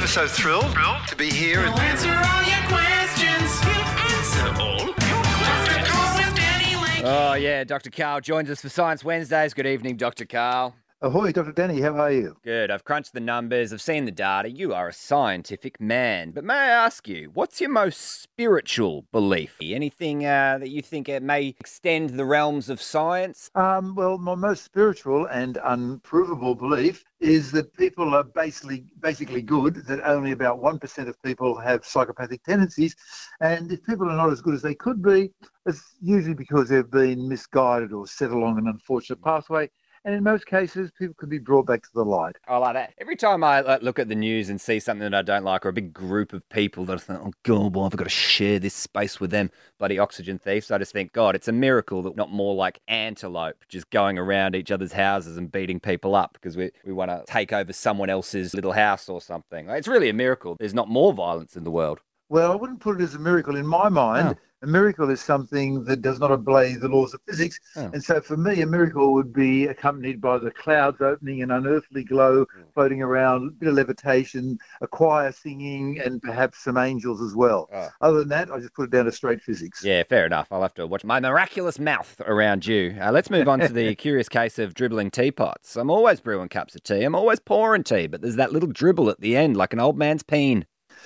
ever so thrilled to be here. We'll answer all your questions. We'll answer all your questions. Dr. Carl with Danny Lake. Oh, yeah, Dr. Carl joins us for Science Wednesdays. Good evening, Dr. Carl. Ahoy, Dr. Danny, how are you? Good. I've crunched the numbers. I've seen the data. You are a scientific man. But may I ask you, what's your most spiritual belief? Anything that you think it may extend the realms of science? Well, my most spiritual and unprovable belief is that people are basically good, that only about 1% of people have psychopathic tendencies. And if people are not as good as they could be, it's usually because they've been misguided or set along an unfortunate pathway. And in most cases, people can be brought back to the light. I like that. Every time I look at the news and see something that I don't like, or a big group of people that I think, oh, God, well, I've got to share this space with them, bloody oxygen thieves. I just think, God, it's a miracle that not more like antelope just going around each other's houses and beating people up because we want to take over someone else's little house or something. It's really a miracle. There's not more violence in the world. Well, I wouldn't put it as a miracle in my mind. Oh. A miracle is something that does not obey the laws of physics. Oh. And so for me, a miracle would be accompanied by the clouds opening, an unearthly glow floating around, a bit of levitation, a choir singing, and perhaps some angels as well. Oh. Other than that, I just put it down to straight physics. Yeah, fair enough. I'll have to watch my miraculous mouth around you. Let's move on to the curious case of dribbling teapots. I'm always brewing cups of tea. I'm always pouring tea, but there's that little dribble at the end, like an old man's peen.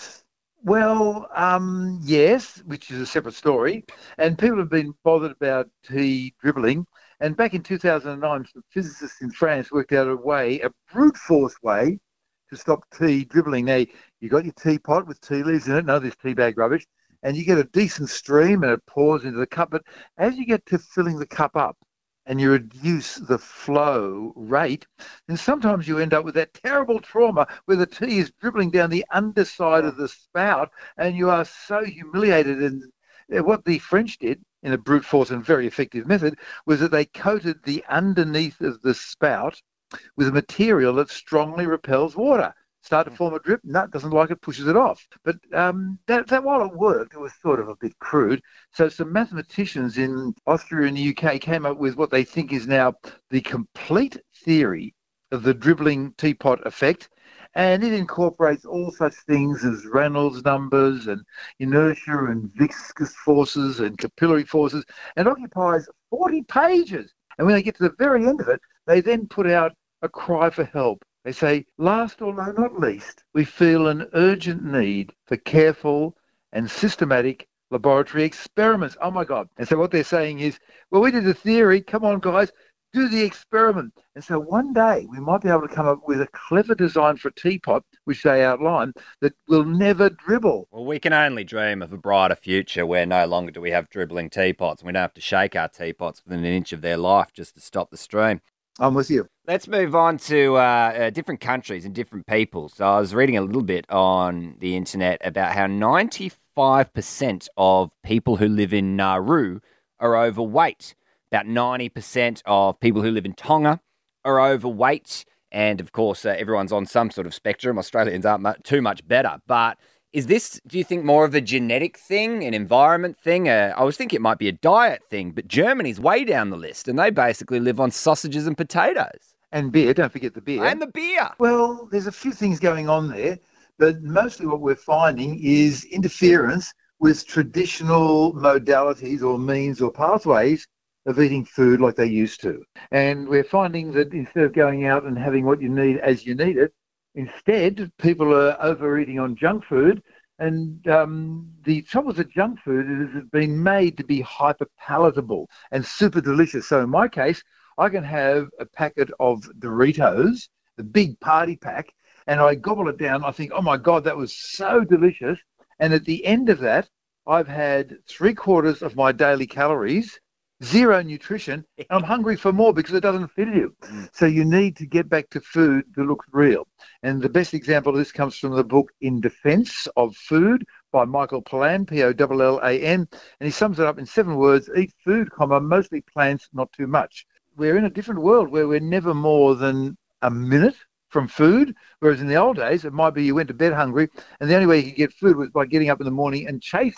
Well, yes, which is a separate story. And people have been bothered about tea dribbling. And back in 2009, some physicists in France worked out a brute force way to stop tea dribbling. Now, you got your teapot with tea leaves in it, none of this tea bag rubbish, and you get a decent stream and it pours into the cup. But as you get to filling the cup up, and you reduce the flow rate, then sometimes you end up with that terrible trauma where the tea is dribbling down the underside of the spout and you are so humiliated. And what the French did in a brute force and very effective method was that they coated the underneath of the spout with a material that strongly repels water. Start to form a drip, nut doesn't like it, pushes it off. But that while it worked, it was sort of a bit crude. So some mathematicians in Austria and the UK came up with what they think is now the complete theory of the dribbling teapot effect. And it incorporates all such things as Reynolds numbers and inertia and viscous forces and capillary forces, and occupies 40 pages. And when they get to the very end of it, they then put out a cry for help. They say, last or not least, we feel an urgent need for careful and systematic laboratory experiments. Oh, my God. And so what they're saying is, well, we did the theory. Come on, guys, do the experiment. And so one day we might be able to come up with a clever design for a teapot, which they outline, that will never dribble. Well, we can only dream of a brighter future where no longer do we have dribbling teapots and we don't have to shake our teapots within an inch of their life just to stop the stream. I'm with you. Let's move on to different countries and different people. So I was reading a little bit on the internet about how 95% of people who live in Nauru are overweight. About 90% of people who live in Tonga are overweight. And, of course, everyone's on some sort of spectrum. Australians aren't too much better. But is this, do you think, more of a genetic thing, an environment thing? I was thinking it might be a diet thing, but Germany's way down the list, and they basically live on sausages and potatoes. And beer, don't forget the beer. And the beer. Well, there's a few things going on there, but mostly what we're finding is interference with traditional modalities or means or pathways of eating food like they used to. And we're finding that instead of going out and having what you need as you need it, instead, people are overeating on junk food, and the trouble with junk food is it's been made to be hyper-palatable and super delicious. So in my case, I can have a packet of Doritos, the big party pack, and I gobble it down. I think, oh my God, that was so delicious. And at the end of that, I've had 3/4 of my daily calories, zero nutrition, and I'm hungry for more because it doesn't fill you. So you need to get back to food that looks real. And the best example of this comes from the book In Defense of Food by Michael Pollan, Pollan, and he sums it up in 7 words: eat food, mostly plants, not too much. We're in a different world where we're never more than a minute from food, whereas in the old days, it might be you went to bed hungry, and the only way you could get food was by getting up in the morning and chasing it.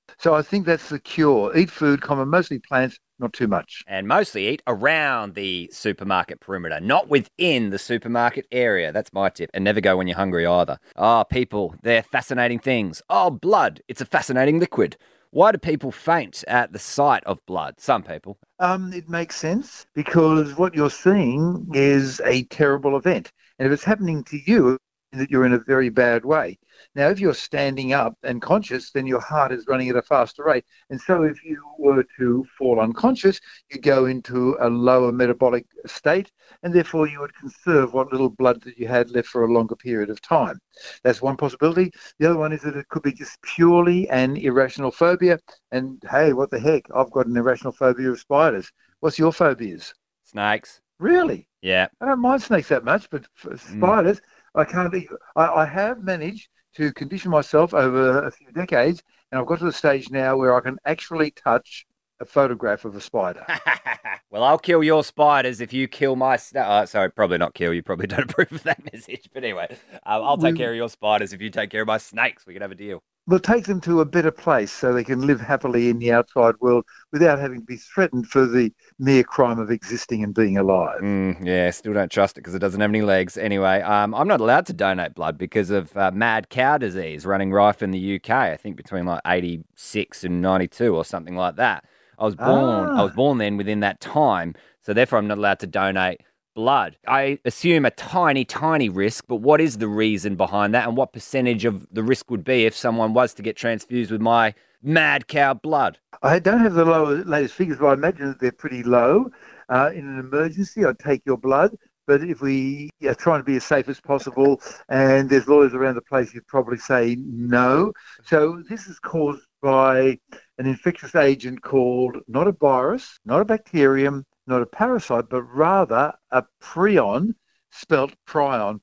So I think that's the cure. Eat food, mostly plants, not too much. And mostly eat around the supermarket perimeter, not within the supermarket area. That's my tip. And never go when you're hungry either. Oh, people, they're fascinating things. Oh, blood. It's a fascinating liquid. Why do people faint at the sight of blood? Some people. It makes sense because what you're seeing is a terrible event. And if it's happening to you, that you're in a very bad way. Now, if you're standing up and conscious, then your heart is running at a faster rate. And so if you were to fall unconscious, you go into a lower metabolic state, and therefore you would conserve what little blood that you had left for a longer period of time. That's one possibility. The other one is that it could be just purely an irrational phobia. And hey, what the heck? I've got an irrational phobia of spiders. What's your phobias? Snakes. Really? Yeah. I don't mind snakes that much, but for spiders, I can't. I have managed to condition myself over a few decades, and I've got to the stage now where I can actually touch a photograph of a spider. Well, I'll kill your spiders if you kill my sorry, probably not kill. You probably don't approve of that message. But anyway, I'll take care of your spiders if you take care of my snakes. We can have a deal. We'll take them to a better place so they can live happily in the outside world without having to be threatened for the mere crime of existing and being alive. Yeah, still don't trust it because it doesn't have any legs. Anyway, I'm not allowed to donate blood because of mad cow disease running rife in the UK, I think between like 86 and 92 or something like that. I was born then within that time, so therefore I'm not allowed to donate blood. I assume a tiny, tiny risk, but what is the reason behind that and what percentage of the risk would be if someone was to get transfused with my mad cow blood? I don't have the latest figures, but I imagine that they're pretty low. In an emergency, I'd take your blood. But if we are trying to be as safe as possible and there's lawyers around the place, you'd probably say no. So this is caused by an infectious agent called not a virus, not a bacterium, not a parasite, but rather a prion, spelt prion,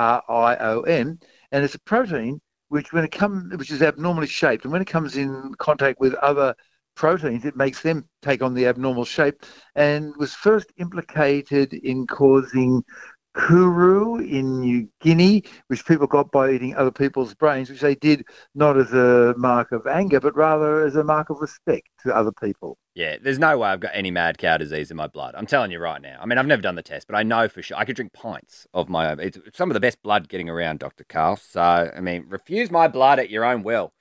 Prion, and it's a protein which is abnormally shaped, and when it comes in contact with other proteins, it makes them take on the abnormal shape, and was first implicated in causing kuru in New Guinea, which people got by eating other people's brains, which they did not as a mark of anger, but rather as a mark of respect to other people. Yeah, there's no way I've got any mad cow disease in my blood. I'm telling you right now. I mean, I've never done the test, but I know for sure. I could drink pints of my own. It's some of the best blood getting around, Dr. Carl. So, I mean, refuse my blood at your own will.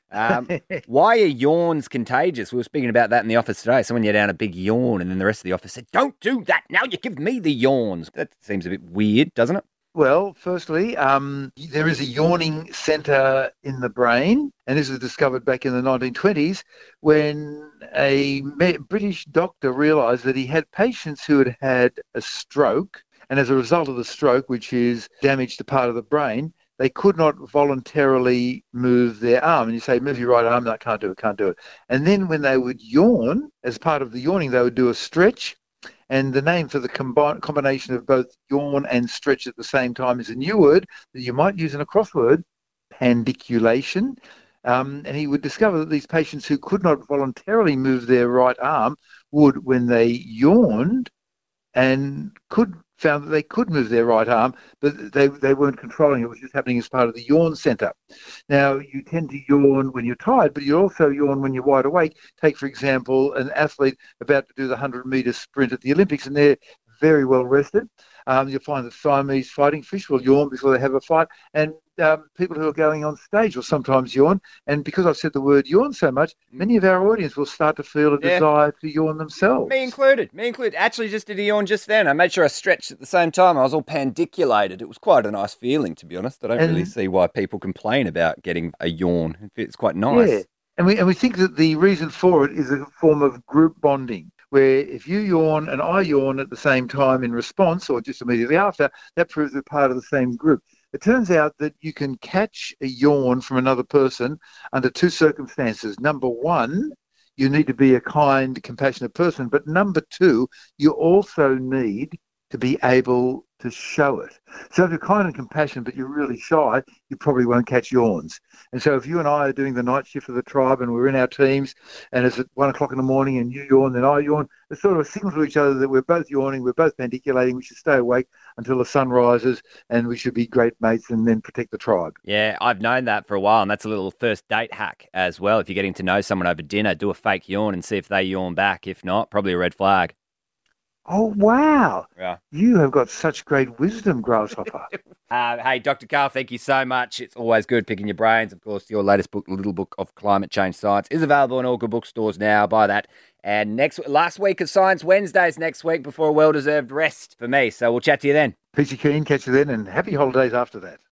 Why are yawns contagious? We were speaking about that in the office today. Someone let down a big yawn, and then the rest of the office said, "Don't do that. Now you give me the yawns." That seems a bit weird, doesn't it? Well, firstly, there is a yawning centre in the brain, and this was discovered back in the 1920s when a British doctor realised that he had patients who had had a stroke, and as a result of the stroke, which is damage to part of the brain, they could not voluntarily move their arm. And you say, move your right arm. No, I can't do it. And then when they would yawn, as part of the yawning, they would do a stretch. And the name for the combination of both yawn and stretch at the same time is a new word that you might use in a crossword, pandiculation. And he would discover that these patients who could not voluntarily move their right arm would, when they yawned, and found that they could move their right arm, but they weren't controlling it. It was just happening as part of the yawn center. Now, you tend to yawn when you're tired, but you also yawn when you're wide awake. Take, for example, an athlete about to do the 100-meter sprint at the Olympics, and they're very well rested. You'll find that Siamese fighting fish will yawn before they have a fight, and people who are going on stage will sometimes yawn. And because I've said the word yawn so much, many of our audience will start to feel a desire to yawn themselves. Me included. Actually, just did a yawn just then. I made sure I stretched at the same time. I was all pandiculated. It was quite a nice feeling, to be honest. I don't really see why people complain about getting a yawn. It's quite nice. Yeah, and we think that the reason for it is a form of group bonding, where if you yawn and I yawn at the same time in response or just immediately after, that proves we're part of the same group. It turns out that you can catch a yawn from another person under two circumstances. Number one, you need to be a kind, compassionate person. But number two, you also need to be able to show it. So if you're kind and compassionate, but you're really shy, you probably won't catch yawns. And so if you and I are doing the night shift of the tribe and we're in our teams and it's at 1 o'clock in the morning and you yawn, then I yawn, it's sort of a signal to each other that we're both yawning, we're both pandiculating, we should stay awake until the sun rises and we should be great mates and then protect the tribe. Yeah, I've known that for a while, and that's a little first date hack as well. If you're getting to know someone over dinner, do a fake yawn and see if they yawn back. If not, probably a red flag. Oh, wow. Yeah. You have got such great wisdom, Grasshopper. Hey, Dr. Carl, thank you so much. It's always good picking your brains. Of course, your latest book, Little Book of Climate Change Science, is available in all good bookstores now. Buy that. And last week of Science Wednesdays next week before a well-deserved rest for me. So we'll chat to you then. Peachy keen, catch you then, and happy holidays after that.